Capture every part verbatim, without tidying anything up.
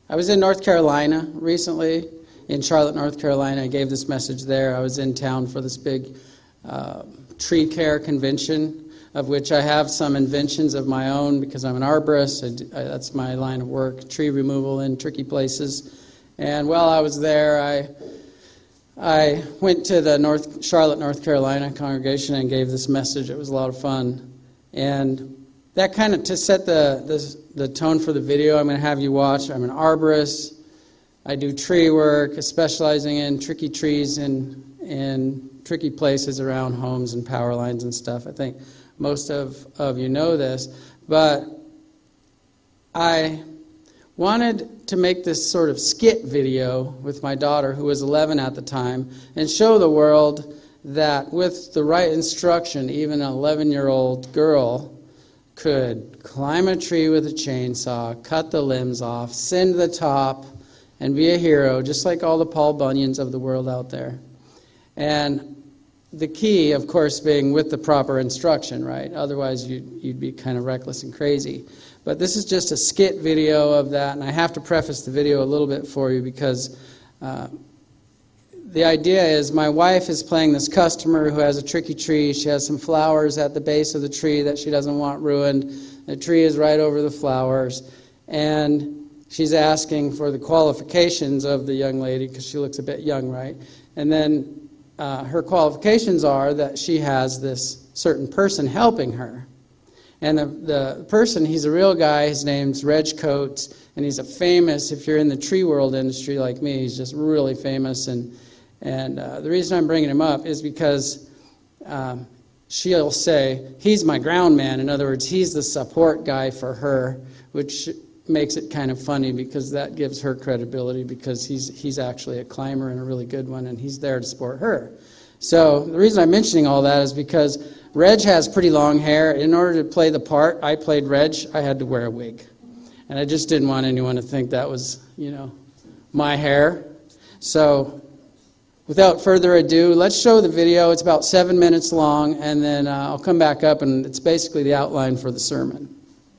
I was in North Carolina recently, in Charlotte, North Carolina. I gave this message there. I was in town for this big uh, tree care convention, of which I have some inventions of my own because I'm an arborist. I do, I, that's my line of work, tree removal in tricky places. And while I was there, I I went to the North Charlotte, North Carolina congregation and gave this message. It was a lot of fun. And that kind of, to set the, the, the tone for the video I'm going to have you watch, I'm an arborist. I do tree work, specializing in tricky trees in, in tricky places around homes and power lines and stuff. I think most of, of you know this. But I wanted to make this sort of skit video with my daughter, who was eleven at the time, and show the world that with the right instruction, even an eleven-year-old girl could climb a tree with a chainsaw, cut the limbs off, send the top, and be a hero, just like all the Paul Bunyans of the world out there. And the key, of course, being with the proper instruction, right? Otherwise, you'd, you'd be kind of reckless and crazy. But this is just a skit video of that, and I have to preface the video a little bit for you because uh, the idea is my wife is playing this customer who has a tricky tree. She has some flowers at the base of the tree that she doesn't want ruined. The tree is right over the flowers, and she's asking for the qualifications of the young lady because she looks a bit young, right? And then uh, her qualifications are that she has this certain person helping her. And the, the person, he's a real guy. His name's Reg Coates, and he's a famous, if you're in the tree world industry like me, he's just really famous. And and uh, the reason I'm bringing him up is because um, she'll say, he's my ground man. In other words, he's the support guy for her, which makes it kind of funny because that gives her credibility because he's he's actually a climber and a really good one, and he's there to support her. So the reason I'm mentioning all that is because Reg has pretty long hair. In order to play the part, I played Reg, I had to wear a wig. And I just didn't want anyone to think that was, you know, my hair. So without further ado, let's show the video. It's about seven minutes long, and then uh, I'll come back up, and it's basically the outline for the sermon.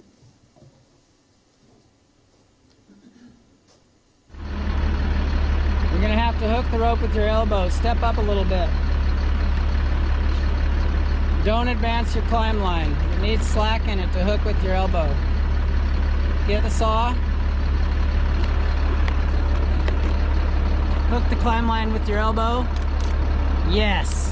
You're going to have to hook the rope with your elbow. Step up a little bit. Don't advance your climb line. It needs slack in it to hook with your elbow. Get the saw. Hook the climb line with your elbow. Yes.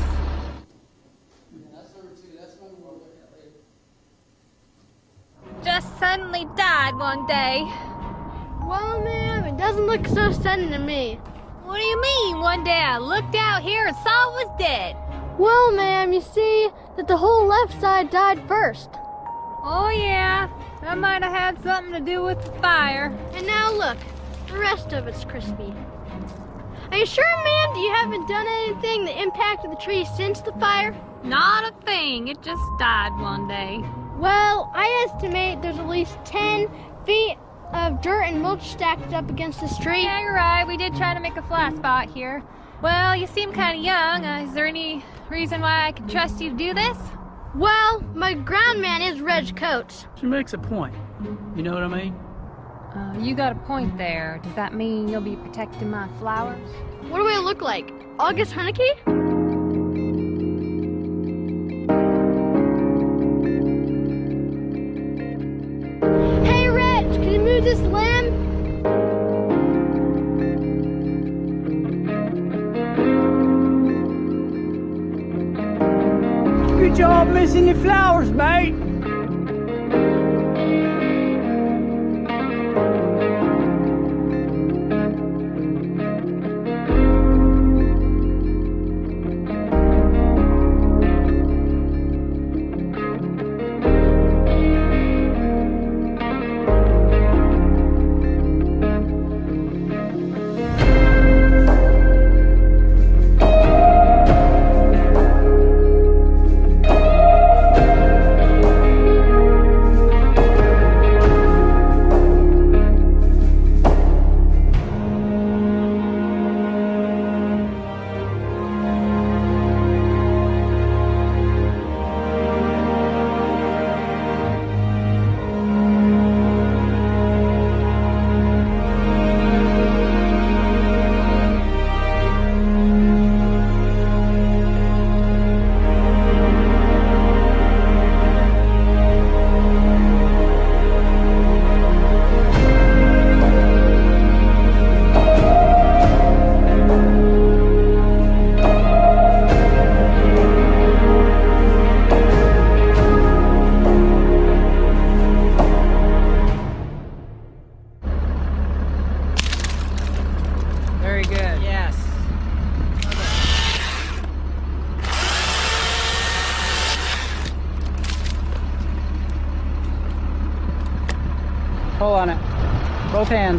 Just suddenly died one day. Well, ma'am, it doesn't look so sudden to me. What do you mean? One day I looked out here and saw it was dead. Well, ma'am, you see that the whole left side died first. Oh, yeah. That might have had something to do with the fire. And now look, the rest of it's crispy. Are you sure, ma'am, that you haven't done anything that impacted the tree since the fire? Not a thing. It just died one day. Well, I estimate there's at least ten feet of dirt and mulch stacked up against this tree. Yeah, you're right. We did try to make a flat spot here. Well, you seem kind of young. Uh, is there any reason why I can trust you to do this? Well, my ground man is Reg Coates. She makes a point. You know what I mean? Uh, you got a point there. Does that mean you'll be protecting my flowers? What do I look like? August Hunneke? Hey, Reg, can you move this limb? Good job missing your flowers, mate. Very good. Yes. Pull on it. Both hands.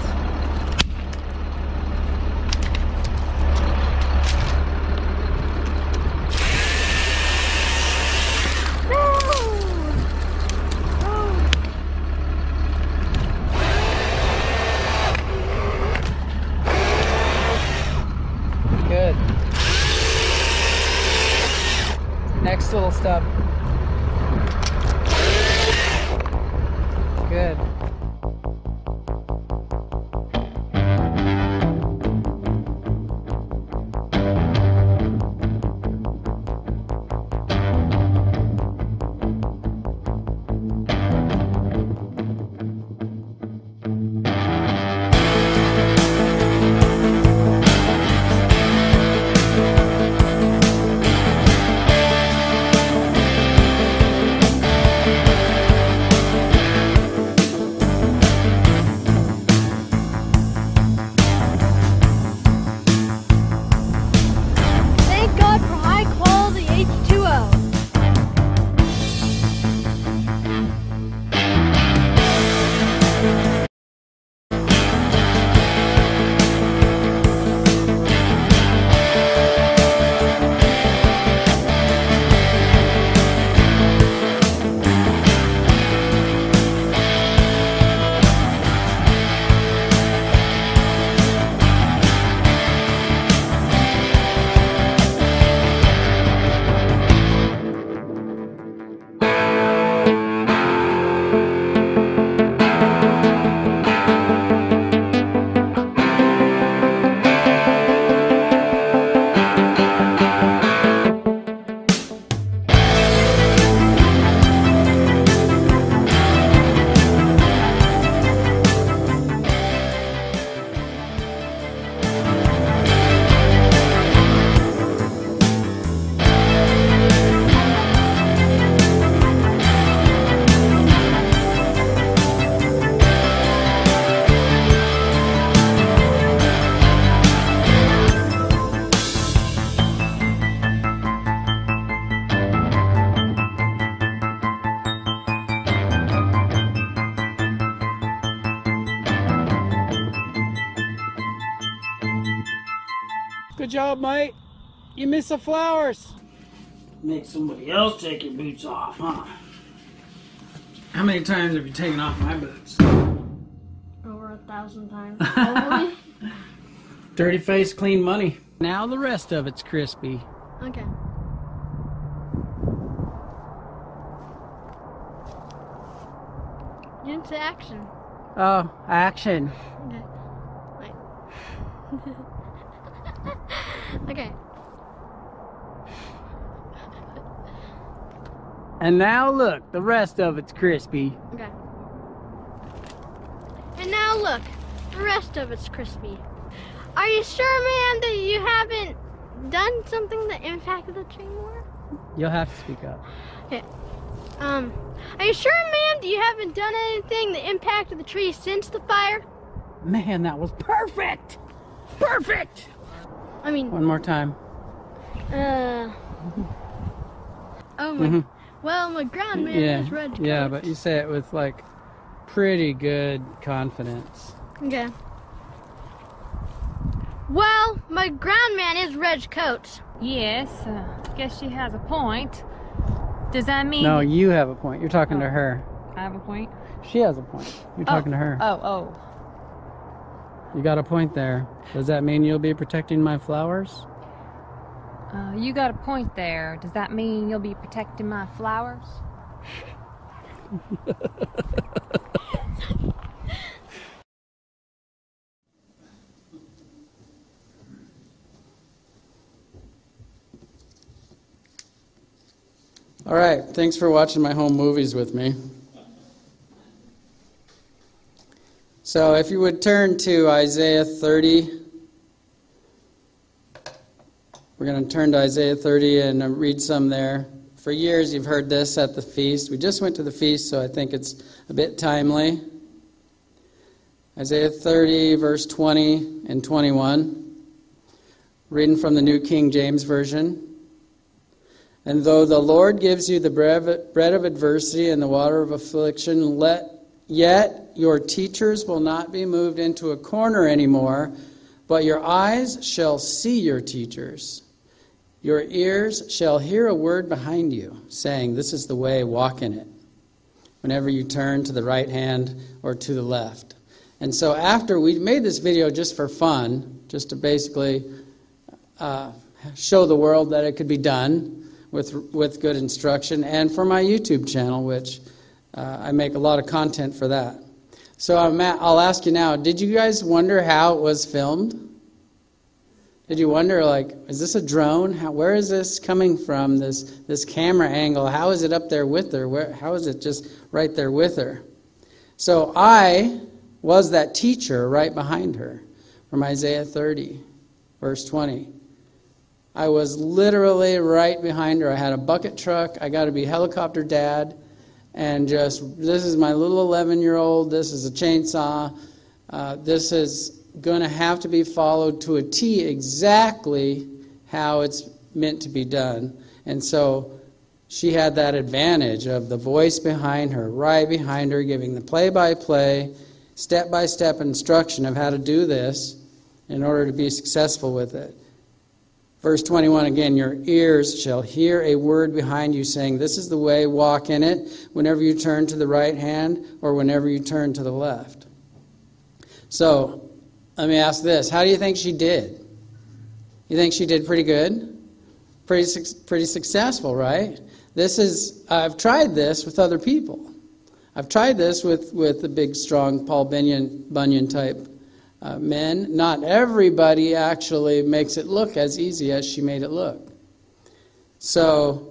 Good. Next little stub. Good. Thank God for high quality H two O. Good job, mate. You missed the flowers. Make somebody else take your boots off, huh? How many times have you taken off my boots? Over a thousand times. Probably. Dirty face, clean money. Now the rest of it's crispy. Okay. Get into action. Oh, action. Okay. Wait. Okay. And now look, the rest of it's crispy. Okay. And now look, the rest of it's crispy. Are you sure, man, that you haven't done something that impacted the tree more? You'll have to speak up. Okay. Um, are you sure, man, that you haven't done anything that impacted the tree since the fire? Man, that was perfect. Perfect. I mean, One more time. uh. Oh my. Mhm. Well, my ground man Yeah, is red. yeah, coat. but you say it with like pretty good confidence. Okay. Well, my ground man is Reg Coates. Yes, uh, guess she has a point. Does that mean No, you have a point. You're talking to her. I have a point? She has a point. You're talking to her. Oh, oh. You got a point there. Does that mean you'll be protecting my flowers? Uh, you got a point there. Does that mean you'll be protecting my flowers? All right, thanks for watching my home movies with me. So if you would turn to Isaiah thirty. We're going to turn to Isaiah thirty and read some there. For years you've heard this at the feast. We just went to the feast, so I think it's a bit timely. Isaiah thirty, verse twenty and twenty-one. Reading from the New King James Version. And though the Lord gives you the bread of adversity and the water of affliction, let yet your teachers will not be moved into a corner anymore, but your eyes shall see your teachers. Your ears shall hear a word behind you, saying, this is the way, walk in it, whenever you turn to the right hand or to the left. And so after we made this video just for fun, just to basically uh, show the world that it could be done, with with good instruction, and for my YouTube channel, which uh, I make a lot of content for that. So I'm at, I'll ask you now, did you guys wonder how it was filmed? Did you wonder, like, is this a drone? How, where is this coming from, this this camera angle? How is it up there with her? Where, how is it just right there with her? So I was that teacher right behind her from Isaiah thirty, verse twenty. I was literally right behind her. I had a bucket truck. I got to be helicopter dad. And just, this is my little eleven-year-old. This is a chainsaw. Uh, this is going to have to be followed to a T exactly how it's meant to be done. And so she had that advantage of the voice behind her, right behind her, giving the play-by-play, step-by-step instruction of how to do this in order to be successful with it. Verse twenty-one again, your ears shall hear a word behind you saying, this is the way, walk in it, whenever you turn to the right hand or whenever you turn to the left. So, let me ask this. How do you think she did? You think she did pretty good? Pretty, pretty successful, right? This is, I've tried this with other people. I've tried this with, with the big, strong Paul Bunyan, Bunyan type Uh, men. Not everybody actually makes it look as easy as she made it look. So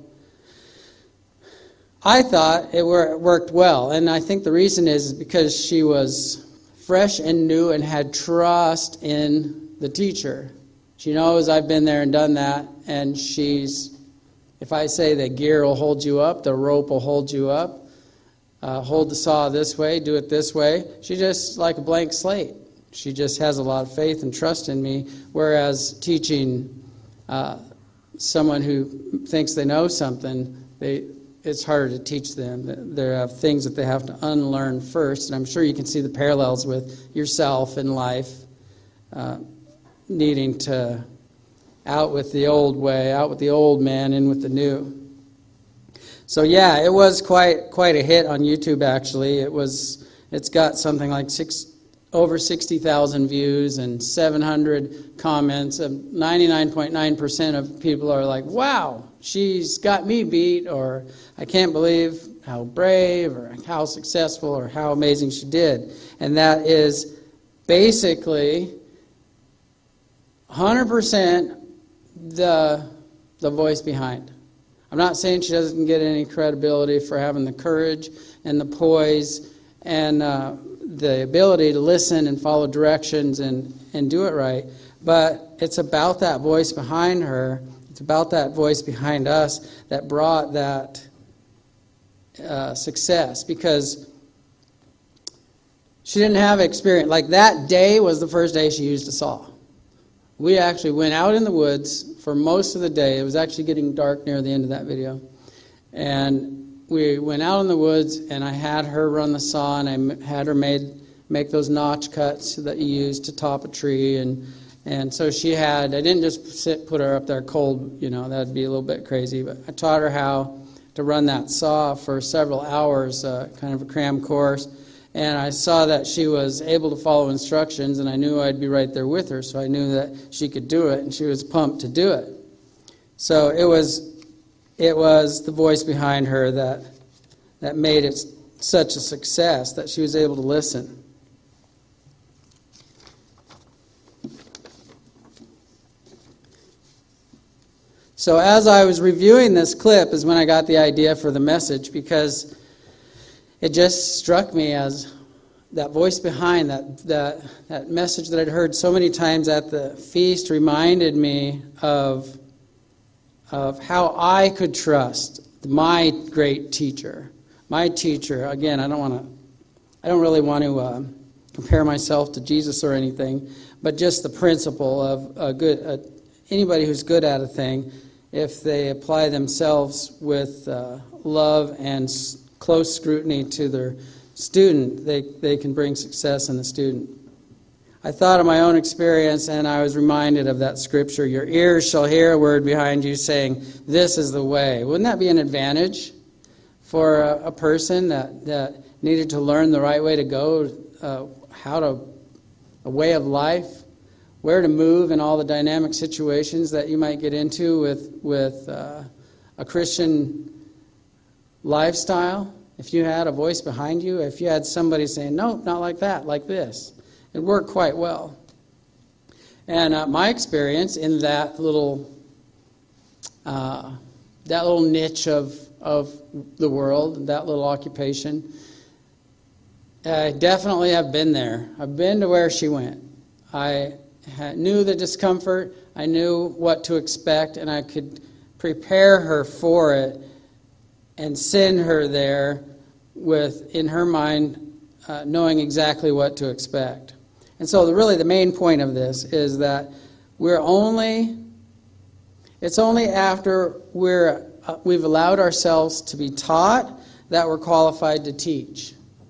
I thought it wor- worked well, and I think the reason is because she was fresh and new and had trust in the teacher. She knows I've been there and done that, and she's, if I say the gear will hold you up, the rope will hold you up, uh, hold the saw this way, do it this way, she's just like a blank slate. She just has a lot of faith and trust in me, whereas teaching uh, someone who thinks they know something, they it's harder to teach them. There are things that they have to unlearn first, and I'm sure you can see the parallels with yourself in life, uh, needing to out with the old way, out with the old man, in with the new. So yeah, it was quite quite a hit on YouTube. Actually, it was. It's got something like six. Over sixty thousand views and seven hundred comments. ninety-nine point nine percent of people are like, wow, she's got me beat, or I can't believe how brave or how successful or how amazing she did. And that is basically one hundred percent the, the voice behind. I'm not saying she doesn't get any credibility for having the courage and the poise and uh, the ability to listen and follow directions and, and do it right. But it's about that voice behind her, it's about that voice behind us that brought that uh, success, because she didn't have experience. Like, that day was the first day she used a saw. We actually went out in the woods for most of the day. It was actually getting dark near the end of that video. And we went out in the woods, and I had her run the saw, and I had her made make those notch cuts that you use to top a tree. And and so she had, I didn't just sit, put her up there cold, you know, that'd be a little bit crazy, but I taught her how to run that saw for several hours, uh, kind of a cram course. And I saw that she was able to follow instructions, and I knew I'd be right there with her, so I knew that she could do it, and she was pumped to do it. So it was it was the voice behind her that that made it such a success, that she was able to listen. So as I was reviewing this clip is when I got the idea for the message, because it just struck me as that voice behind, that, that that message that I'd heard so many times at the feast reminded me of, of how I could trust my great teacher. My teacher, again, I don't want to, I don't really want to uh, compare myself to Jesus or anything, but just the principle of a good, a, anybody who's good at a thing, if they apply themselves with uh, love and s- close scrutiny to their student, they, they can bring success in the student. I thought of my own experience, and I was reminded of that scripture, your ears shall hear a word behind you saying, this is the way. Wouldn't that be an advantage for a, a person that, that needed to learn the right way to go, uh, how to, a way of life, where to move in all the dynamic situations that you might get into with, with uh, a Christian lifestyle? If you had a voice behind you, if you had somebody saying, no, not like that, like this, it worked quite well. And uh, my experience in that little uh, that little niche of of the world, that little occupation, I definitely have been there. I've been to where she went. I had, knew the discomfort. I knew what to expect, and I could prepare her for it and send her there with, in her mind, uh, knowing exactly what to expect. And so the, really the main point of this is that we're only, it's only after we're, uh, we've allowed ourselves to be taught that we're qualified to teach.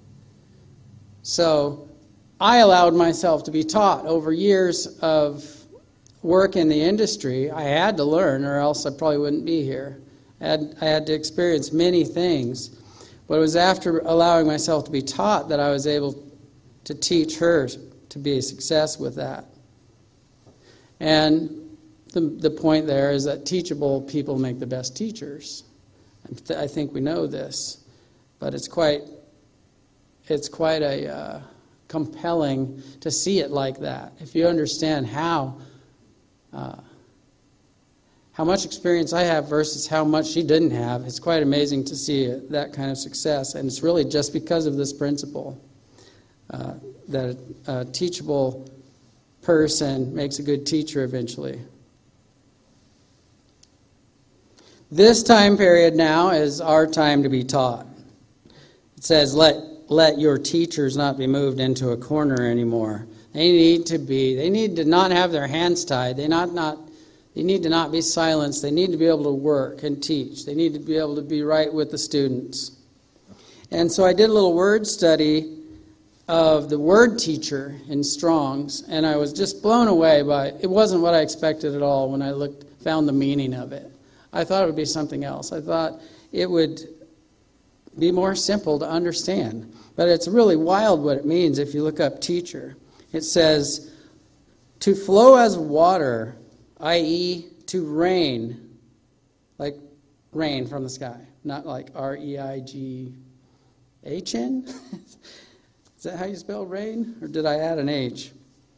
So I allowed myself to be taught over years of work in the industry. I had to learn, or else I probably wouldn't be here. I had, I had to experience many things. But it was after allowing myself to be taught that I was able to teach her to be a success with that. And the the point there is that teachable people make the best teachers. I think we know this, but it's quite it's quite a uh, compelling to see it like that. If you understand how uh, how much experience I have versus how much she didn't have, it's quite amazing to see that kind of success. And it's really just because of this principle. Uh, that a, a teachable person makes a good teacher eventually. This time period now is our time to be taught. It says, let let your teachers not be moved into a corner anymore. They need to be, they need to not have their hands tied. They not not they need to not be silenced. They need to be able to work and teach. They need to be able to be right with the students. And so I did a little word study of the word teacher in Strong's, and I was just blown away by it. Wasn't what I expected at all when I looked, found the meaning of it. I thought it would be something else. I thought it would be more simple to understand. But it's really wild what it means if you look up teacher. It says, to flow as water, that is to rain, like rain from the sky, not like R E I G H N? Is that how you spell rain? Or did I add an H?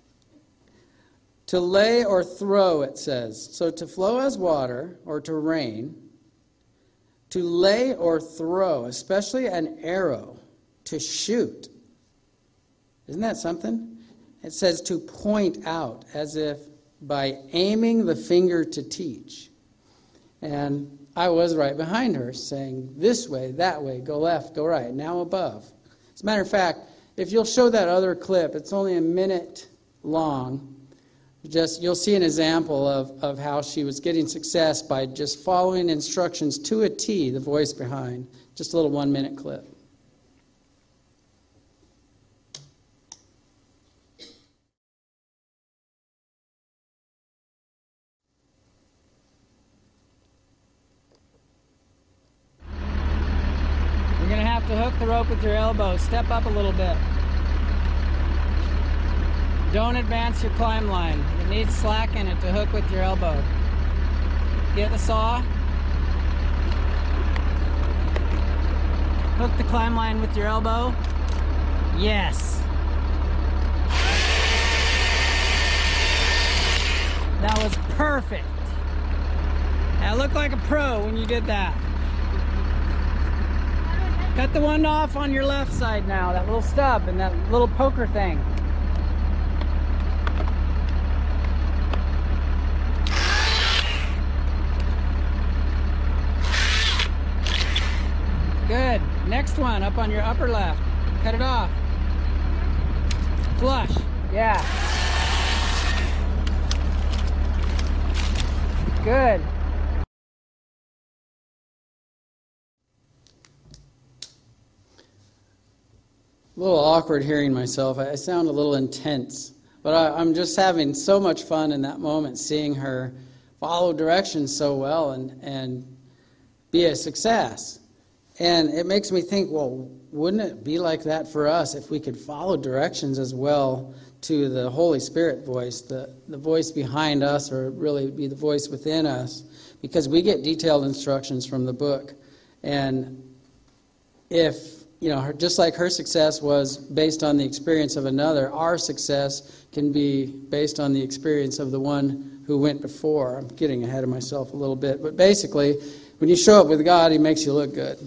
To lay or throw, it says. So to flow as water, or to rain, to lay or throw, especially an arrow, to shoot. Isn't that something? It says to point out, as if by aiming the finger to teach. And I was right behind her, saying this way, that way, go left, go right, now above. As a matter of fact, if you'll show that other clip, it's only a minute long. Just you'll see an example of, of how she was getting success by just following instructions to a T, the voice behind. Just a little one-minute clip. You're going to have to hook the rope with your elbow. Step up a little bit. Don't advance your climb line. It needs slack in it to hook with your elbow. Get the saw. Hook the climb line with your elbow. Yes. That was perfect. Now look like a pro when you did that. Cut the one off on your left side now, that little stub and that little poker thing. Good. Next one up on your upper left. Cut it off. Flush. Yeah. Good. A little awkward hearing myself. I sound a little intense. But I, I'm just having so much fun in that moment, seeing her follow directions so well and, and be a success. And it makes me think, well, wouldn't it be like that for us if we could follow directions as well to the Holy Spirit voice, the, the voice behind us, or really be the voice within us? Because we get detailed instructions from the book. And if, you know, her, just like her success was based on the experience of another, our success can be based on the experience of the one who went before. I'm getting ahead of myself a little bit. But basically, when you show up with God, He makes you look good.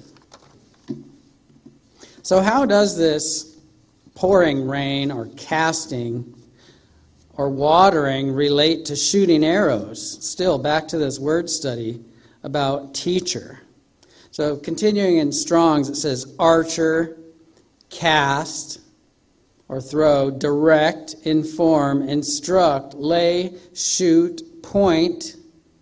So how does this pouring rain or casting or watering relate to shooting arrows? Still, back to this word study about teacher. So continuing in Strong's, it says archer, cast, or throw, direct, inform, instruct, lay, shoot, point.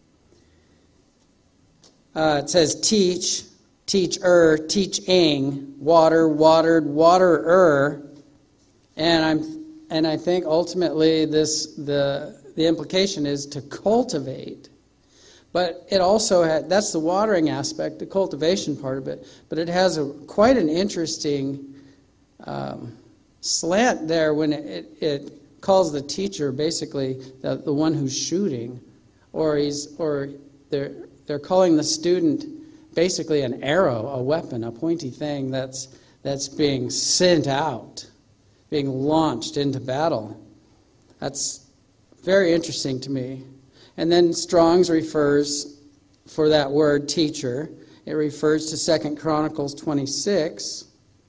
Uh, it says teach, teacher, teaching, water, watered, waterer. And I'm and I think ultimately this the the implication is to cultivate. But it also had, that's the watering aspect, the cultivation part of it. But it has a quite an interesting um, slant there when it, it, it calls the teacher basically the, the one who's shooting, or he's or they're they're calling the student basically an arrow, a weapon, a pointy thing that's that's being sent out, being launched into battle. That's very interesting to me. And then Strong's refers, for that word, teacher, it refers to Second Chronicles twenty-six,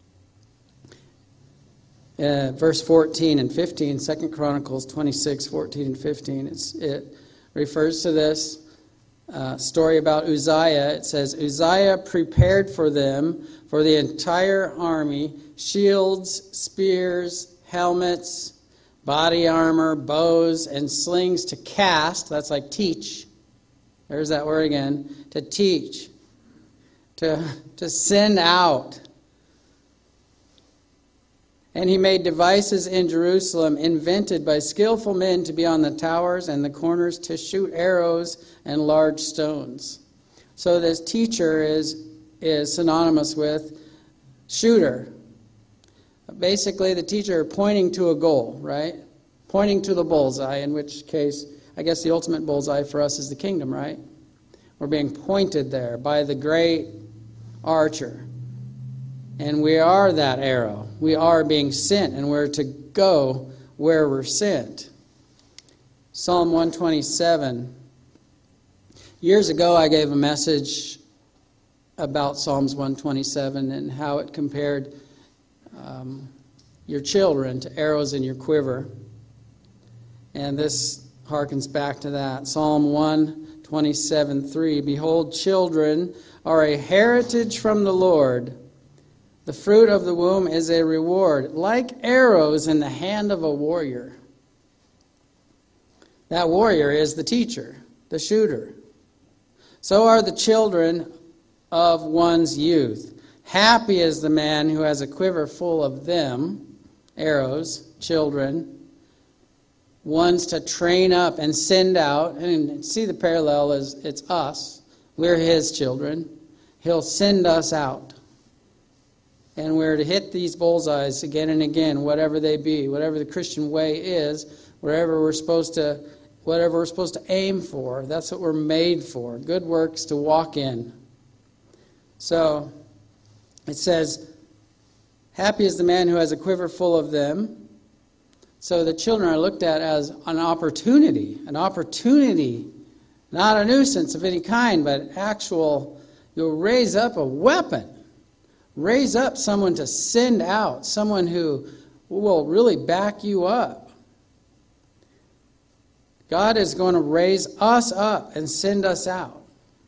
uh, verse fourteen and fifteen. Second Chronicles twenty-six, fourteen and fifteen. It's, it refers to this uh, story about Uzziah. It says, Uzziah prepared for them, for the entire army, shields, spears, helmets, body armor, bows, and slings to cast. That's like teach. There's that word again. To teach. To, to send out. And he made devices in Jerusalem invented by skillful men to be on the towers and the corners to shoot arrows and large stones. So this teacher is, is synonymous with shooter. Basically, the teacher pointing to a goal, right? Pointing to the bullseye, in which case, I guess the ultimate bullseye for us is the kingdom, right? We're being pointed there by the great archer. And we are that arrow. We are being sent, and we're to go where we're sent. Psalm one twenty-seven. Years ago, I gave a message about Psalms one twenty-seven and how it compared Um, your children to arrows in your quiver. And this harkens back to that. Psalm one twenty-seven, three. Behold, children are a heritage from the Lord. The fruit of the womb is a reward, like arrows in the hand of a warrior. That warrior is the teacher, the shooter. So are the children of one's youth. Happy is the man who has a quiver full of them, arrows, children, ones to train up and send out. And see the parallel is it's us. We're his children. He'll send us out. And we're to hit these bullseyes again and again, whatever they be, whatever the Christian way is, wherever we're supposed to, whatever we're supposed to aim for. That's what we're made for. Good works to walk in. So it says, happy is the man who has a quiver full of them. So the children are looked at as an opportunity, an opportunity, not a nuisance of any kind, but actual, you'll raise up a weapon, raise up someone to send out, someone who will really back you up. God is going to raise us up and send us out.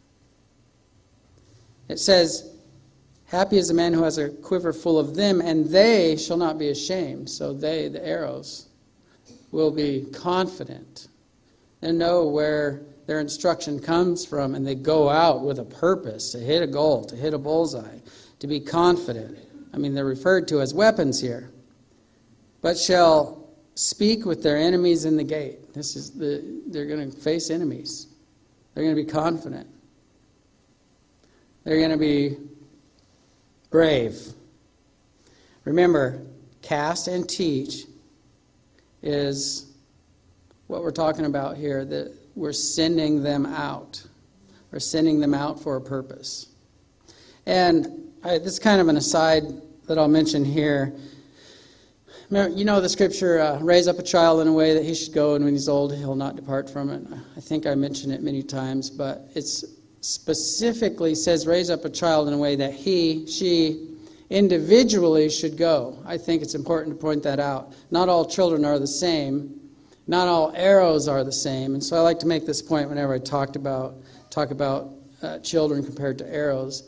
It says, happy is the man who has a quiver full of them, and they shall not be ashamed. So they, the arrows, will be confident They know where their instruction comes from, and they go out with a purpose to hit a goal, to hit a bullseye, to be confident. I mean, they're referred to as weapons here. But shall speak with their enemies in the gate. This is the they're going to face enemies. They're going to be confident. They're going to be brave. Remember, cast and teach is what we're talking about here, that we're sending them out. We're sending them out for a purpose. And I, this is kind of an aside that I'll mention here. You know the scripture, uh, raise up a child in a way that he should go, and when he's old, he'll not depart from it. I think I mentioned it many times, but it specifically says raise up a child in a way that he, she, individually should go. I think it's important to point that out. Not all children are the same. Not all arrows are the same. And so I like to make this point whenever I talked about talk about uh, children compared to arrows.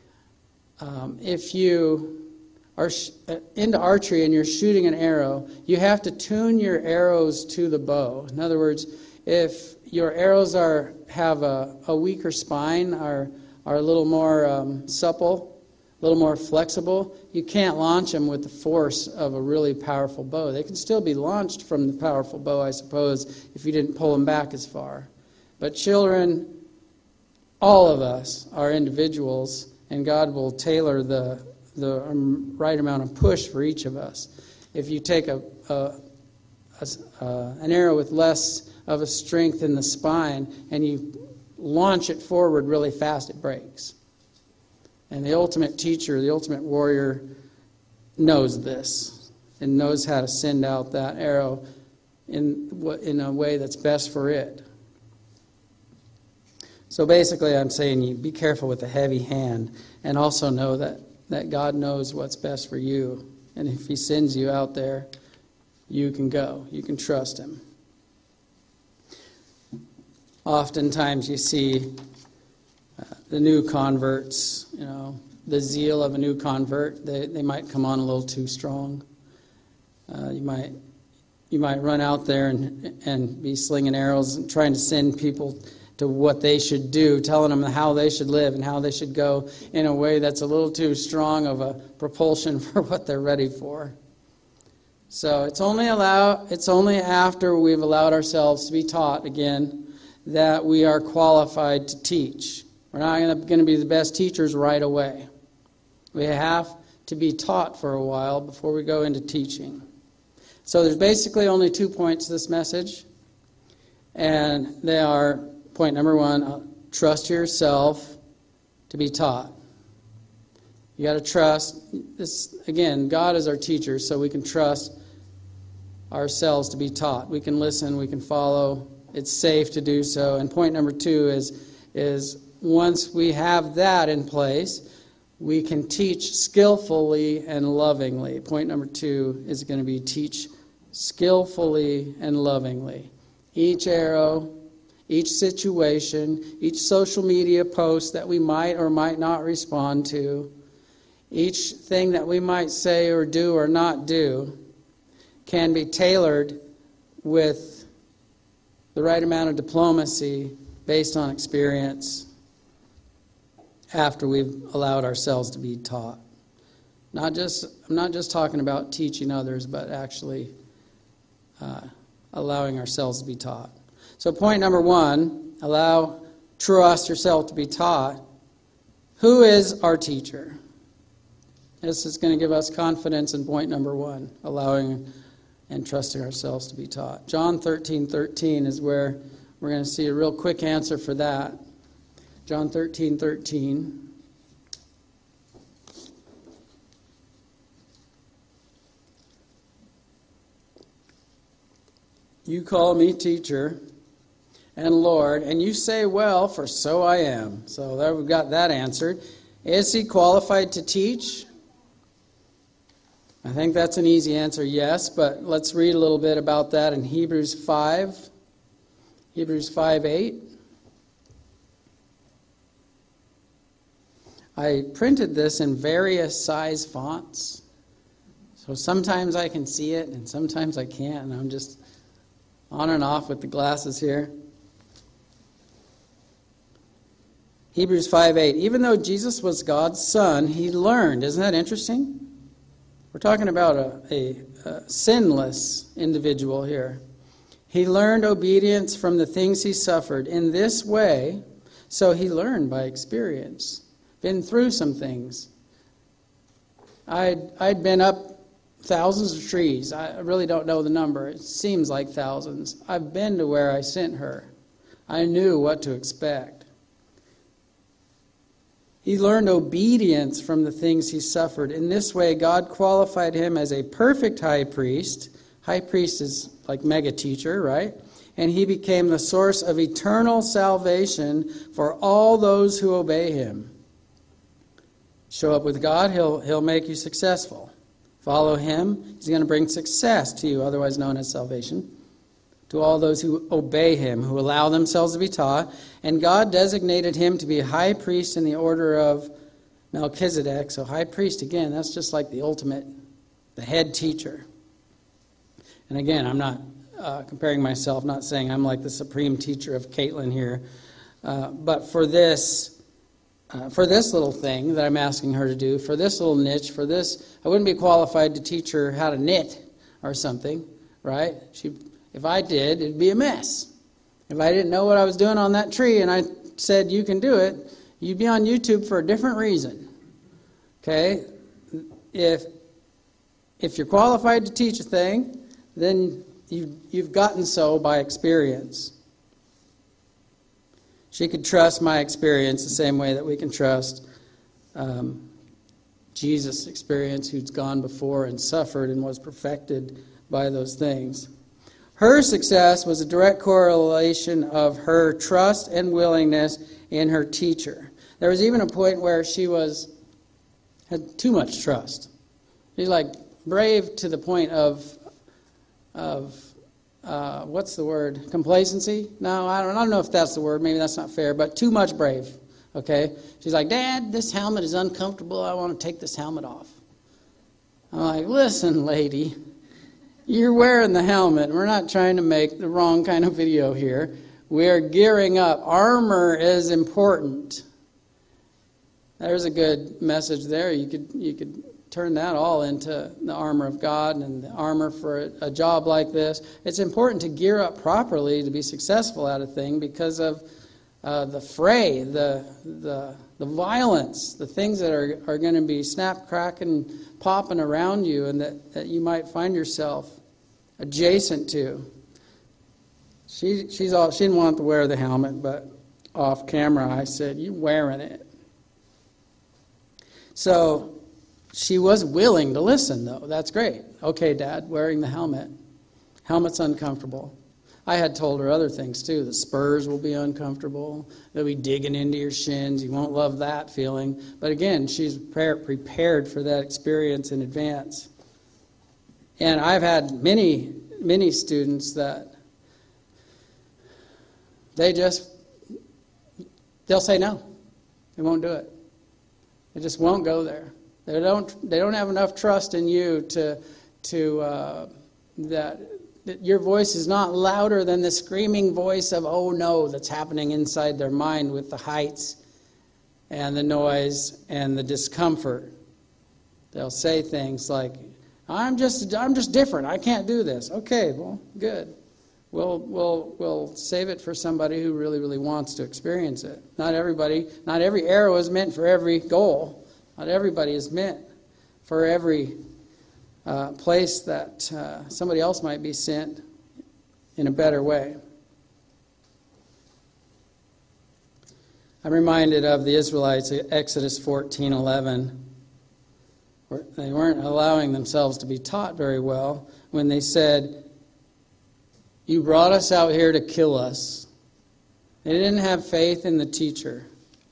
Um, if you are sh- into archery and you're shooting an arrow, you have to tune your arrows to the bow. In other words, if your arrows are have a, a weaker spine, are are a little more um, supple, a little more flexible, you can't launch them with the force of a really powerful bow. They can still be launched from the powerful bow, I suppose, if you didn't pull them back as far. But children, all of us are individuals, and God will tailor the the right amount of push for each of us. If you take a, a, a uh, an arrow with less of a strength in the spine and you launch it forward really fast, it breaks. And the ultimate teacher, the ultimate warrior, knows this and knows how to send out that arrow in in a way that's best for it. So basically, I'm saying you be careful with a heavy hand, and also know that that God knows what's best for you. And if he sends you out there, you can go. You can trust him. Oftentimes you see uh, the new converts, you know, the zeal of a new convert, they, they might come on a little too strong. Uh, you might you might run out there and and be slinging arrows and trying to send people to what they should do, telling them how they should live and how they should go in a way that's a little too strong of a propulsion for what they're ready for. So it's only allow it's only after we've allowed ourselves to be taught again that we are qualified to teach. We're not going to be the best teachers right away. We have to be taught for a while before we go into teaching. So there's basically only two points to this message, and they are: point number one, uh, trust yourself to be taught. You got to trust. This again, God is our teacher, so we can trust ourselves to be taught. We can listen. We can follow. It's safe to do so. And point number two is is once we have that in place, we can teach skillfully and lovingly. Point number two is going to be teach skillfully and lovingly. Each arrow, each situation, each social media post that we might or might not respond to, each thing that we might say or do or not do can be tailored with the right amount of diplomacy based on experience after we've allowed ourselves to be taught. Not just I'm not just talking about teaching others, but actually uh, allowing ourselves to be taught. So point number one, allow, trust yourself to be taught. Who is our teacher? This is going to give us confidence in point number one, allowing and trusting ourselves to be taught. John thirteen thirteen is where we're going to see a real quick answer for that. John thirteen thirteen. You call me teacher and Lord, and you say, well, for so I am. So there we've got that answered. Is he qualified to teach? I think that's an easy answer, yes, but let's read a little bit about that in Hebrews five. Hebrews five eight. I printed this in various size fonts. So sometimes I can see it and sometimes I can't, and I'm just On and off with the glasses here. Hebrews five eight. Even though Jesus was God's son, he learned. Isn't that interesting? We're talking about a, a, a sinless individual here. He learned obedience from the things he suffered. In this way, so he learned by experience. Been through some things. I'd, I'd been up thousands of trees. I really don't know the number. It seems like thousands. I've been to where I sent her. I knew what to expect. He learned obedience from the things he suffered. In this way, God qualified him as a perfect high priest. High priest is like mega teacher, right? And he became the source of eternal salvation for all those who obey him. Show up with God, he'll, he'll make you successful. Follow him, he's going to bring success to you, otherwise known as salvation. To all those who obey him, who allow themselves to be taught. And God designated him to be high priest in the order of Melchizedek. So high priest, again, that's just like the ultimate, the head teacher. And again, I'm not uh, comparing myself, not saying I'm like the supreme teacher of Caitlin here. Uh, but for this, uh, for this little thing that I'm asking her to do, for this little niche, for this, I wouldn't be qualified to teach her how to knit or something, right? She... If I did, it'd be a mess. If I didn't know what I was doing on that tree and I said, you can do it, you'd be on YouTube for a different reason. Okay? If if you're qualified to teach a thing, then you've, you've gotten so by experience. She could trust my experience the same way that we can trust um, Jesus' experience, who's gone before and suffered and was perfected by those things. Her success was a direct correlation of her trust and willingness in her teacher. There was even a point where she was had too much trust. She's like brave to the point of of uh, what's the word? Complacency? No, I don't. I don't know if that's the word. Maybe that's not fair. But too much brave. Okay. She's like, Dad, this helmet is uncomfortable. I want to take this helmet off. I'm like, listen, lady. You're wearing the helmet. We're not trying to make the wrong kind of video here. We're gearing up. Armor is important. There's a good message there. You could you could turn that all into the armor of God and the armor for a, a job like this. It's important to gear up properly to be successful at a thing because of uh, the fray, the the the violence, the things that are, are going to be snap, cracking, popping around you, and that, that you might find yourself adjacent to. She she's all she didn't want to wear the helmet, but off camera I said, "You wearing it?" So she was willing to listen, though. That's great. Okay, Dad, wearing the helmet. Helmet's uncomfortable. I had told her other things too. The spurs will be uncomfortable. They'll be digging into your shins. You won't love that feeling. But again, she's prepared for that experience in advance. And I've had many, many students that they just, they'll say no. They won't do it. They just won't go there. They don't. They don't have enough trust in you to, to uh, that, that your voice is not louder than the screaming voice of oh no that's happening inside their mind with the heights and the noise and the discomfort. They'll say things like, I'm just I'm just different. I can't do this. Okay, well, good. We'll we'll we'll save it for somebody who really, really wants to experience it. Not everybody, not every arrow is meant for every goal. Not everybody is meant for every uh, place that uh, somebody else might be sent in a better way. I'm reminded of the Israelites, Exodus fourteen eleven. They weren't allowing themselves to be taught very well when they said, you brought us out here to kill us. They didn't have faith in the teacher.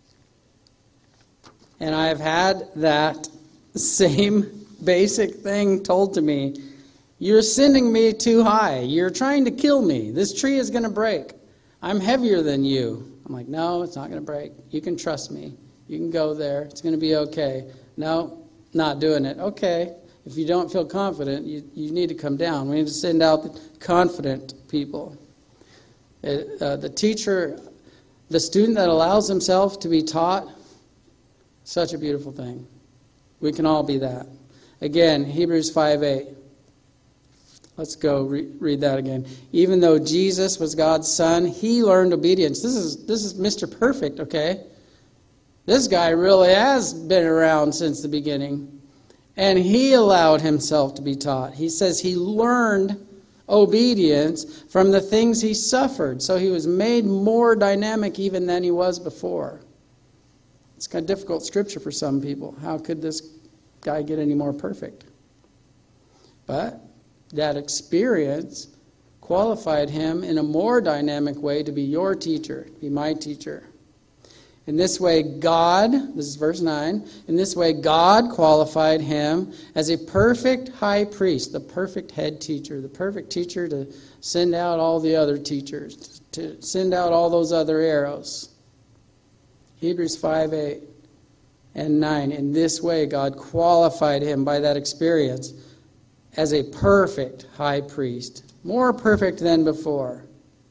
And I've had that same basic thing told to me. You're sending me too high. You're trying to kill me. This tree is going to break. I'm heavier than you. I'm like, no, it's not going to break. You can trust me. You can go there. It's going to be okay. No. Not doing it. Okay, If you don't feel confident, you, you need to come down. We need to send out the confident people. It, uh, the teacher, the student that allows himself to be taught, such a beautiful thing. We can all be that. Again, Hebrews five eight. Let's go re- read that again. Even though Jesus was God's son, he learned obedience. This is this is Mister Perfect, okay? This guy really has been around since the beginning. And he allowed himself to be taught. He says he learned obedience from the things he suffered. So he was made more dynamic even than he was before. It's kind of difficult scripture for some people. How could this guy get any more perfect? But that experience qualified him in a more dynamic way to be your teacher, to be my teacher. In this way, God, this is verse nine, in this way, God qualified him as a perfect high priest, the perfect head teacher, the perfect teacher to send out all the other teachers, to send out all those other arrows. Hebrews five eight and nine. In this way, God qualified him by that experience as a perfect high priest, more perfect than before.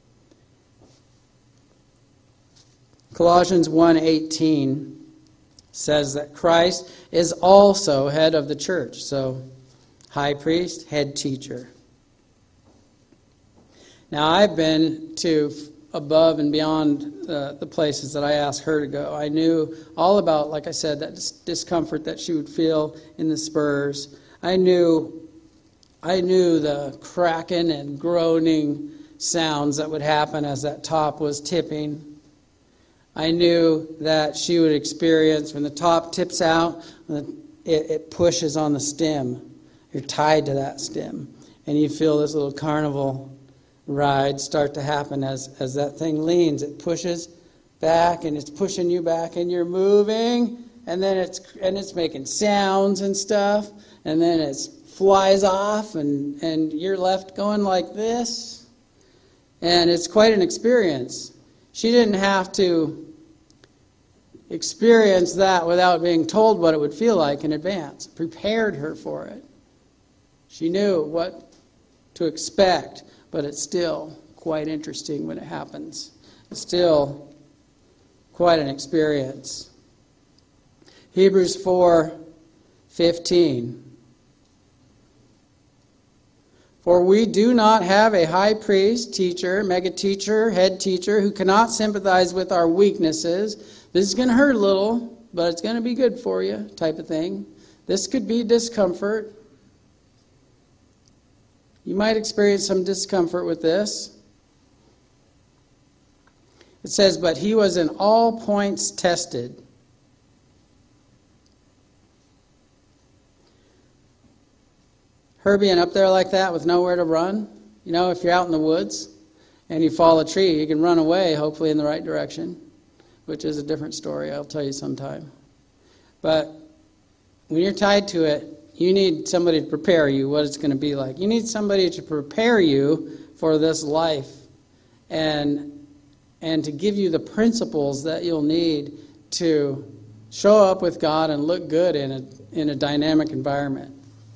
Colossians one eighteen says that Christ is also head of the church. So, high priest, head teacher. Now, I've been to above and beyond uh, the places that I asked her to go. I knew all about, like I said, that dis- discomfort that she would feel in the spurs. I knew, I knew the cracking and groaning sounds that would happen as that top was tipping. I knew that she would experience when the top tips out, it, it pushes on the stem. You're tied to that stem. And you feel this little carnival ride start to happen as, as that thing leans. It pushes back and it's pushing you back and you're moving. And then it's and it's making sounds and stuff. And then it flies off and, and you're left going like this. And it's quite an experience. She didn't have to experience that without being told what it would feel like in advance. Prepared her for it. She knew what to expect, but it's still quite interesting when it happens. It's still quite an experience. Hebrews four fifteen. For we do not have a high priest, teacher, mega teacher, head teacher, who cannot sympathize with our weaknesses. This is going to hurt a little, but it's going to be good for you, type of thing. This could be discomfort. You might experience some discomfort with this. It says, but he was in all points tested. Her being up there like that with nowhere to run. You know, if you're out in the woods and you fall a tree, you can run away, hopefully in the right direction, which is a different story. I'll tell you sometime. But when you're tied to it, you need somebody to prepare you what it's going to be like. You need somebody to prepare you for this life and, and to give you the principles that you'll need to show up with God and look good in a, in a dynamic environment.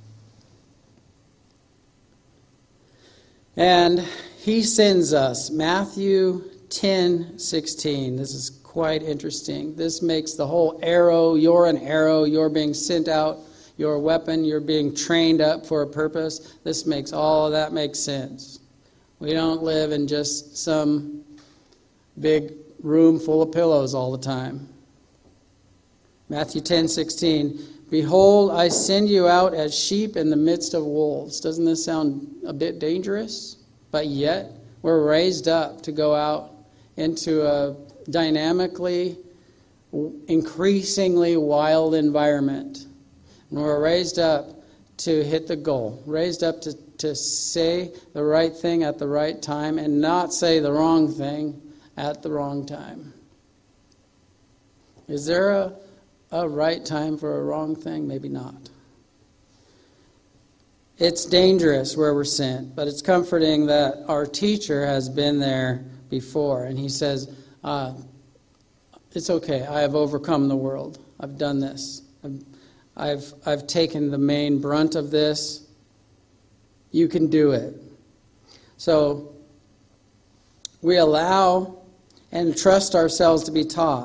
And he sends us, Matthew ten sixteen. This is quite interesting. This makes the whole arrow, you're an arrow, you're being sent out, you're a weapon, you're being trained up for a purpose. This makes all of that make sense. We don't live in just some big room full of pillows all the time. Matthew ten sixteen. Behold, I send you out as sheep in the midst of wolves. Doesn't this sound a bit dangerous? But yet, we're raised up to go out into a dynamically, increasingly wild environment. And we're raised up to hit the goal. Raised up to, to say the right thing at the right time and not say the wrong thing at the wrong time. Is there a A right time for a wrong thing? Maybe not. It's dangerous where we're sent, but it's comforting that our teacher has been there before. And he says, uh, it's okay. I have overcome the world. I've done this. I've, I've, I've taken the main brunt of this. You can do it. So we allow and trust ourselves to be taught.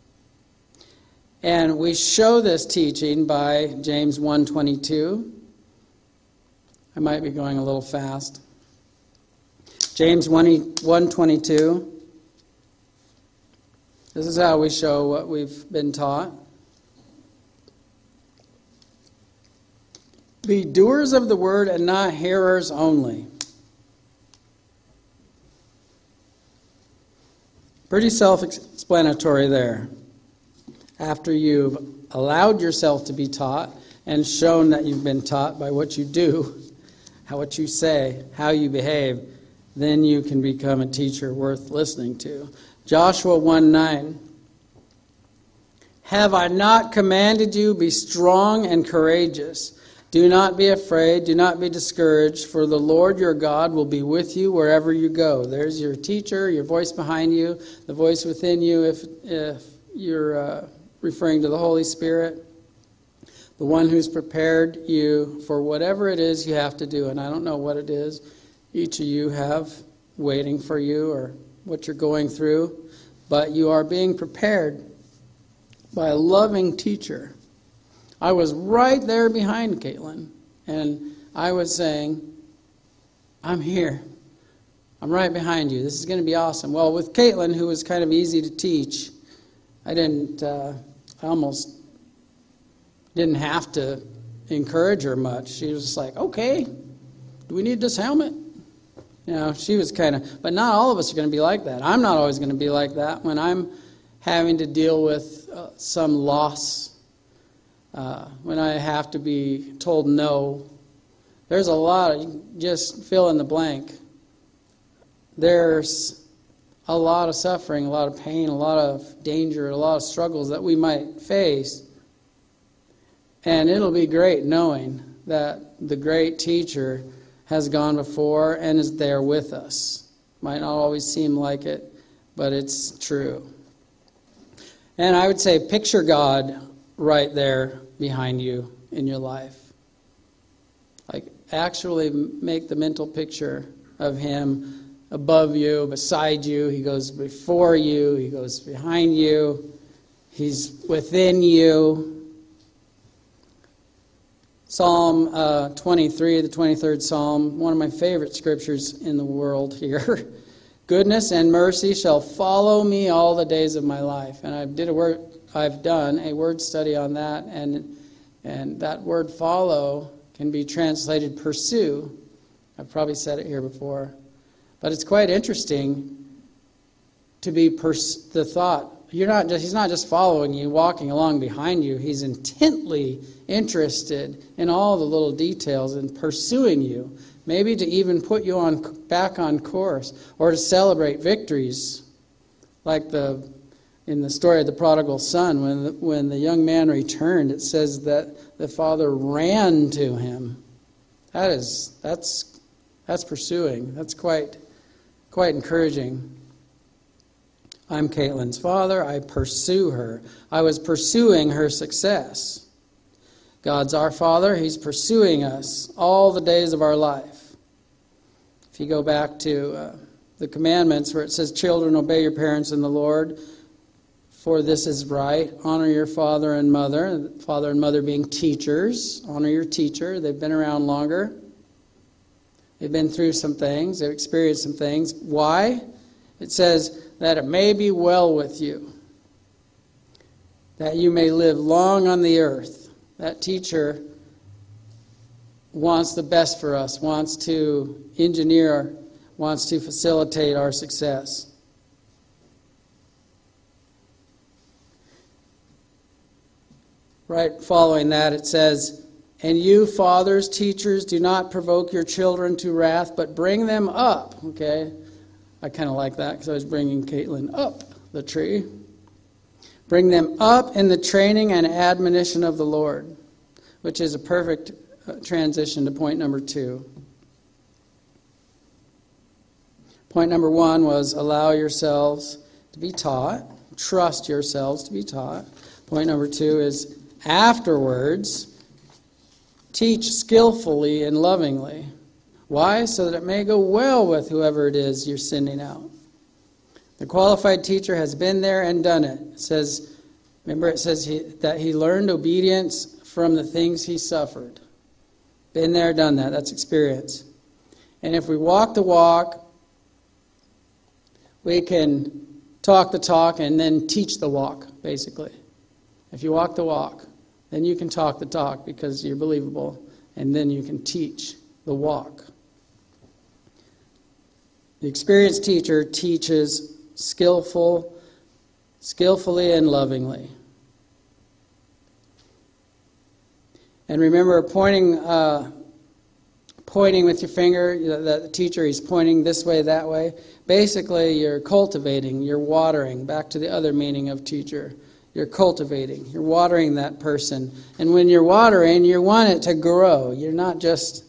And we show this teaching by James one twenty-two. I might be going a little fast. James one twenty-two. This is how we show what we've been taught. Be doers of the word and not hearers only. Pretty self-explanatory there. After you've allowed yourself to be taught and shown that you've been taught by what you do, how what you say, how you behave, then you can become a teacher worth listening to. Joshua one nine. Have I not commanded you, be strong and courageous? Do not be afraid, do not be discouraged, for the Lord your God will be with you wherever you go. There's your teacher, your voice behind you, the voice within you if, if you're uh, referring to the Holy Spirit. The one who's prepared you for whatever it is you have to do. And I don't know what it is each of you have waiting for you or what you're going through, but you are being prepared by a loving teacher. I was right there behind Caitlin, and I was saying, I'm here. I'm right behind you. This is going to be awesome. Well, with Caitlin, who was kind of easy to teach, I didn't, uh, I almost didn't have to encourage her much. She was just like, okay, do we need this helmet? You know, she was kind of, but not all of us are going to be like that. I'm not always going to be like that when I'm having to deal with uh, some loss. Uh, when I have to be told no, there's a lot of, just fill in the blank. There's a lot of suffering, a lot of pain, a lot of danger, a lot of struggles that we might face. And it'll be great knowing that the great teacher has gone before and is there with us. Might not always seem like it, but it's true. And I would say picture God right there behind you in your life. Like actually make the mental picture of him above you, beside you. He goes before you. He goes behind you. He's within you. Psalm uh, twenty-three, the twenty-third Psalm, one of my favorite scriptures in the world here. Goodness and mercy shall follow me all the days of my life. And I did a word. I've done a word study on that, and and that word follow can be translated pursue. I've probably said it here before. But it's quite interesting to be pers- the thought. You're not just, he's not just following you, walking along behind you. He's intently interested in all the little details and pursuing you. Maybe to even put you on back on course or to celebrate victories like the in the story of the prodigal son, when the, when the young man returned, it says that the father ran to him. That is, that's, that's pursuing. That's quite, quite encouraging. I'm Caitlin's father. I pursue her. I was pursuing her success. God's our Father. He's pursuing us all the days of our life. If you go back to uh, the commandments where it says, children, obey your parents in the Lord, for this is right. Honor your father and mother. Father and mother being teachers. Honor your teacher. They've been around longer. They've been through some things. They've experienced some things. Why? It says that it may be well with you, that you may live long on the earth. That teacher wants the best for us, wants to engineer, wants to facilitate our success. Right following that, it says, and you, fathers, teachers, do not provoke your children to wrath, but bring them up. Okay, I kind of like that because I was bringing Caitlin up the tree. Bring them up in the training and admonition of the Lord, which is a perfect transition to point number two. Point number one was allow yourselves to be taught. Trust yourselves to be taught. Point number two is Afterwards, teach skillfully and lovingly. Why? So that it may go well with whoever it is you're sending out. The qualified teacher has been there and done it. It says, remember it says he, that he learned obedience from the things he suffered. Been there, done that. That's experience. And if we walk the walk, we can talk the talk and then teach the walk, basically. If you walk the walk, then you can talk the talk because you're believable, and then you can teach the walk. The experienced teacher teaches skillful, skillfully and lovingly. And remember, pointing, uh, pointing with your finger, you know, the teacher, he's pointing this way, that way. Basically, you're cultivating, you're watering. Back to the other meaning of teacher. You're cultivating, you're watering that person. And when you're watering, you want it to grow. You're not just,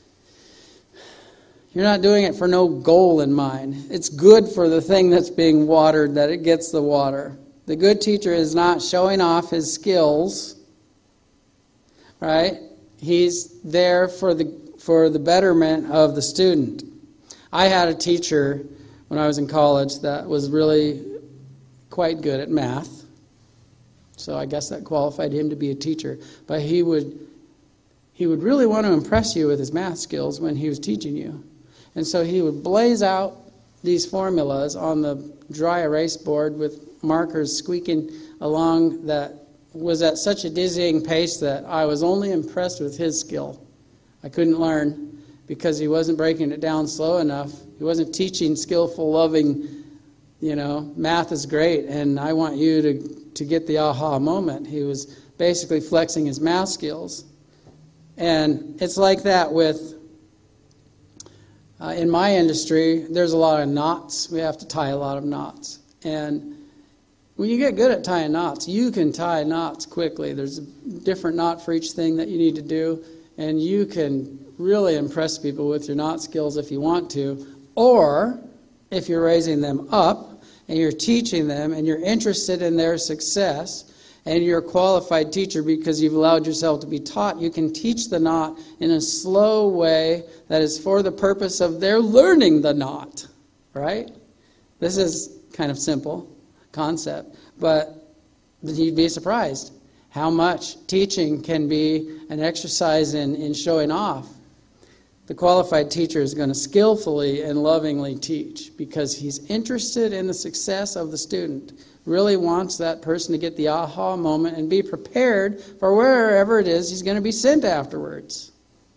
you're not doing it for no goal in mind. It's good for the thing that's being watered that it gets the water. The good teacher is not showing off his skills, right? He's there for the for the betterment of the student. I had a teacher when I was in college that was really quite good at math. So I guess that qualified him to be a teacher. But he would he would really want to impress you with his math skills when he was teaching you. And so he would blaze out these formulas on the dry erase board with markers squeaking along that was at such a dizzying pace that I was only impressed with his skill. I couldn't learn because he wasn't breaking it down slow enough. He wasn't teaching skillful, loving, you know, math is great and I want you to to get the aha moment. He was basically flexing his math skills. And it's like that with, uh, in my industry, there's a lot of knots. We have to tie a lot of knots. And when you get good at tying knots, you can tie knots quickly. There's a different knot for each thing that you need to do. And you can really impress people with your knot skills if you want to. Or, if you're raising them up, and you're teaching them, and you're interested in their success, and you're a qualified teacher because you've allowed yourself to be taught, you can teach the knot in a slow way that is for the purpose of their learning the knot, right? This is kind of simple concept, but you'd be surprised how much teaching can be an exercise in, in showing off. The qualified teacher is going to skillfully and lovingly teach because he's interested in the success of the student, really wants that person to get the aha moment and be prepared for wherever it is he's going to be sent afterwards.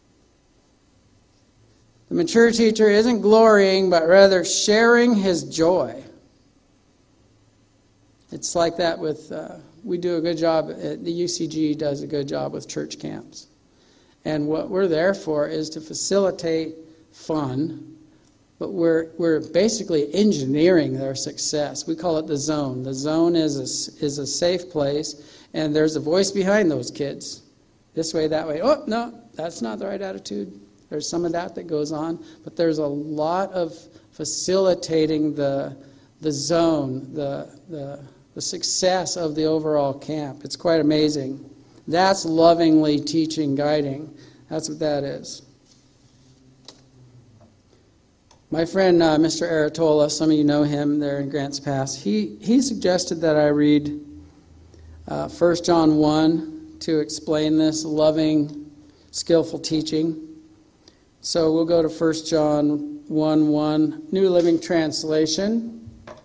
The mature teacher isn't glorying, but rather sharing his joy. It's like that with, uh, we do a good job, at, the U C G does a good job with church camps. And what we're there for is to facilitate fun, but we're we're basically engineering their success. We call it the zone. The zone is a, is a safe place, and there's a voice behind those kids. This way, that way. Oh, no, that's not the right attitude. There's some of that that goes on, but there's a lot of facilitating the the zone, the the the success of the overall camp. It's quite amazing. That's lovingly teaching, guiding. That's what that is. My friend, uh, Mister Aratola, some of you know him there in Grants Pass, he, he suggested that I read uh, First John one to explain this loving, skillful teaching. So we'll go to First John one one, New Living Translation.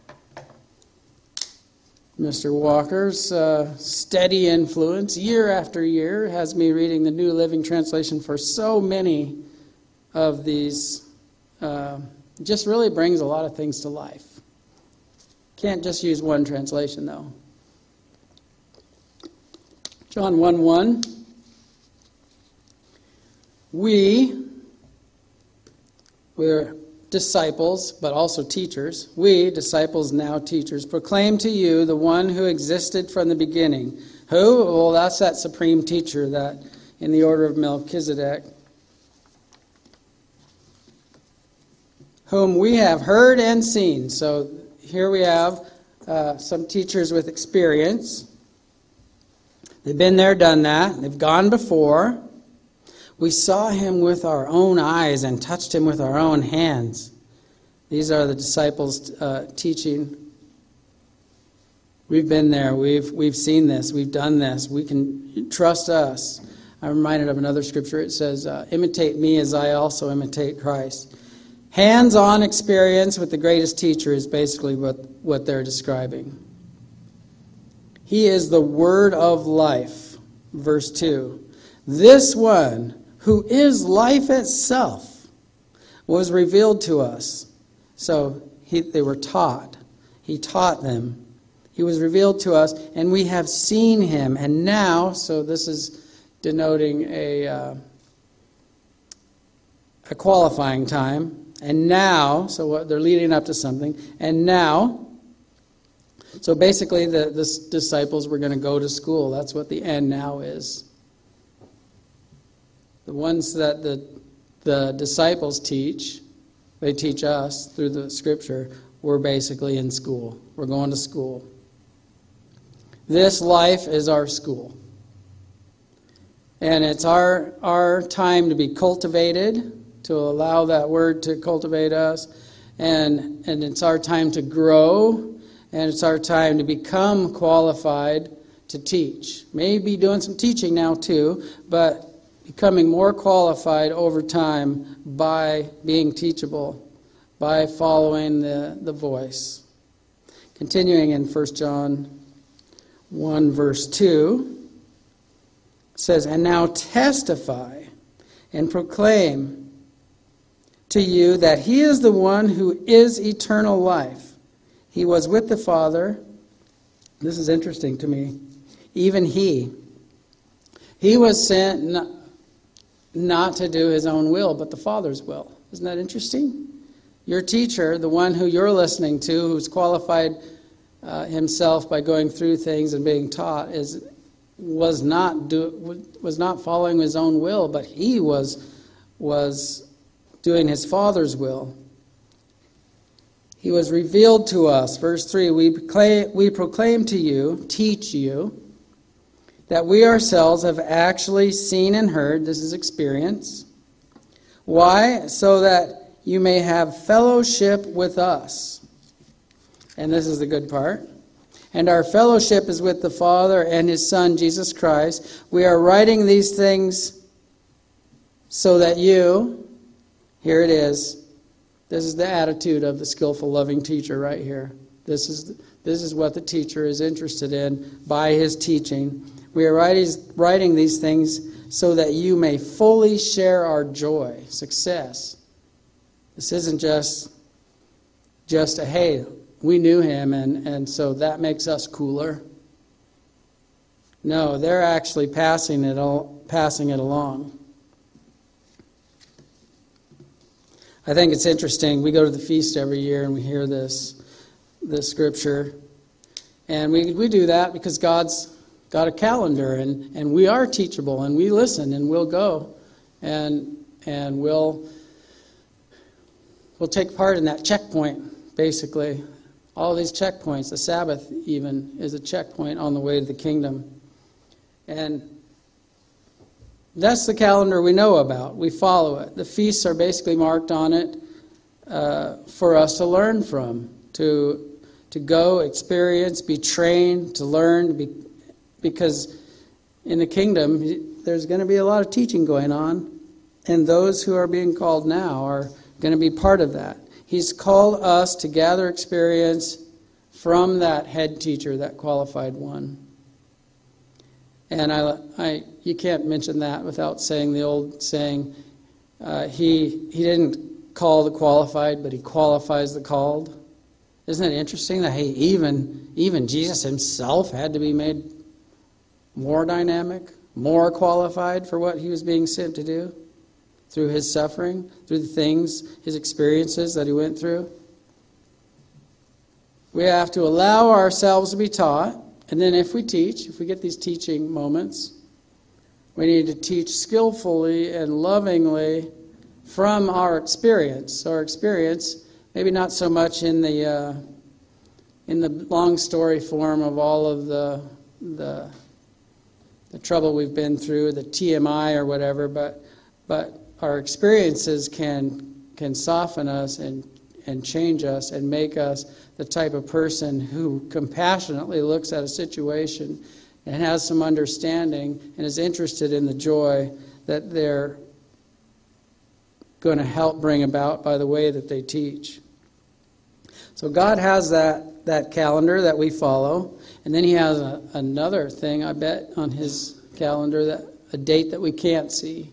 Mister Walker's uh, steady influence year after year has me reading the New Living Translation for so many of these. Uh, just really brings a lot of things to life. Can't just use one translation, though. John one one. We, we're disciples, but also teachers. We, disciples, now teachers, proclaim to you the one who existed from the beginning. Who? Well, that's that supreme teacher that in the order of Melchizedek, whom we have heard and seen. So here we have uh, some teachers with experience. They've been there, done that. They've gone before. We saw him with our own eyes and touched him with our own hands. These are the disciples uh, teaching. We've been there. We've we've seen this. We've done this. We can trust us. I'm reminded of another scripture. It says, uh, imitate me as I also imitate Christ. Hands-on experience with the greatest teacher is basically what, what they're describing. He is the word of life. Verse two. This one, who is life itself, was revealed to us. So he, they were taught. He taught them. He was revealed to us, and we have seen him. And now, so this is denoting a, uh, a qualifying time. And now, so what, they're leading up to something. And now, so basically the, the disciples were going to go to school. That's what the and now is. The ones that the, the disciples teach, they teach us through the scripture, we're basically in school. We're going to school. This life is our school. And it's our, our time to be cultivated, to allow that word to cultivate us. And, and it's our time to grow. And it's our time to become qualified to teach. Maybe doing some teaching now too, but becoming more qualified over time by being teachable, by following the, the voice. Continuing in First John one verse two, it says, and now testify and proclaim to you that he is the one who is eternal life. He was with the Father. This is interesting to me. Even he. He was sent not, not to do his own will, but the Father's will. Isn't that interesting? Your teacher, the one who you're listening to, who's qualified uh, himself by going through things and being taught, is was not do, was not following his own will, but he was was doing his Father's will. He was revealed to us. Verse three, we proclaim, we proclaim to you, teach you, that we ourselves have actually seen and heard. This is experience. Why? So that you may have fellowship with us. And this is the good part. And our fellowship is with the Father and his Son, Jesus Christ. We are writing these things so that you, here it is, this is the attitude of the skillful, loving teacher right here. This is, this is what the teacher is interested in by his teaching. We are writing, writing these things so that you may fully share our joy, success. This isn't just, just a, hey, we knew him, and, and so that makes us cooler. No, they're actually passing it all, passing it along. I think it's interesting. We go to the feast every year and we hear this, this scripture. And we, we do that because God's got a calendar, and, and we are teachable, and we listen, and we'll go. And and we'll we'll take part in that checkpoint, basically. All these checkpoints, the Sabbath even, is a checkpoint on the way to the kingdom. And that's the calendar we know about. We follow it. The feasts are basically marked on it uh, for us to learn from, to to go, experience, be trained, to learn, to be, because in the kingdom, there's going to be a lot of teaching going on, and those who are being called now are going to be part of that. He's called us to gather experience from that head teacher, that qualified one. And I, I, you can't mention that without saying the old saying, uh, he, he didn't call the qualified, but he qualifies the called. Isn't it interesting that hey, even, even Jesus himself had to be made more dynamic, more qualified for what he was being sent to do? Through his suffering, through the things, his experiences that he went through. We have to allow ourselves to be taught, and then if we teach, if we get these teaching moments, we need to teach skillfully and lovingly from our experience. Our experience, maybe not so much in the uh, in the long story form of all of the the the trouble we've been through, the T M I or whatever, but but our experiences can can soften us and, and change us and make us the type of person who compassionately looks at a situation and has some understanding and is interested in the joy that they're going to help bring about by the way that they teach. So God has that, that calendar that we follow, and then he has a, another thing, I bet, on his calendar, that a date that we can't see.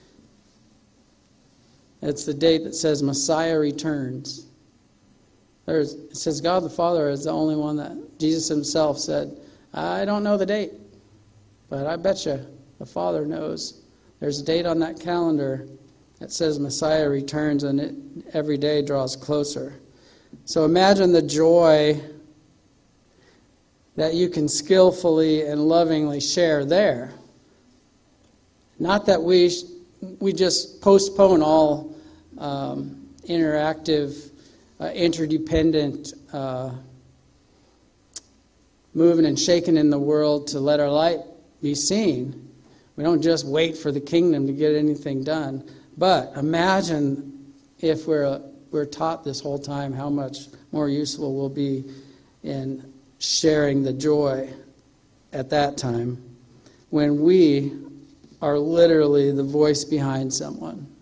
It's the date that says Messiah returns. There's, it says God the Father is the only one that Jesus himself said, I don't know the date, but I bet you the Father knows. There's a date on that calendar that says Messiah returns, and it every day draws closer. So imagine the joy that you can skillfully and lovingly share there. Not that we we just postpone all um, interactive, uh, interdependent uh, moving and shaking in the world to let our light be seen. We don't just wait for the kingdom to get anything done. But imagine if we're we're taught this whole time how much more useful we'll be in sharing the joy at that time when we are literally the voice behind someone.